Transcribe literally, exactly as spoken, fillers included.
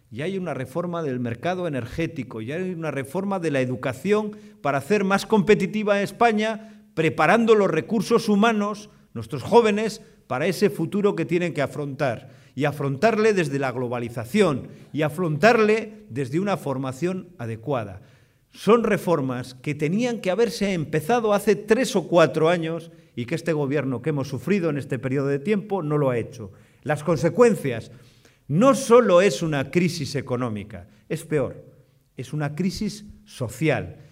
ya hay una reforma del mercado energético, ya hay una reforma de la educación para hacer más competitiva a España, preparando los recursos humanos, nuestros jóvenes, para ese futuro que tienen que afrontar. Y afrontarle desde la globalización y afrontarle desde una formación adecuada. Son reformas que tenían que haberse empezado hace tres o cuatro años y que este gobierno que hemos sufrido en este periodo de tiempo no lo ha hecho. Las consecuencias no solo es una crisis económica, es peor, es una crisis social.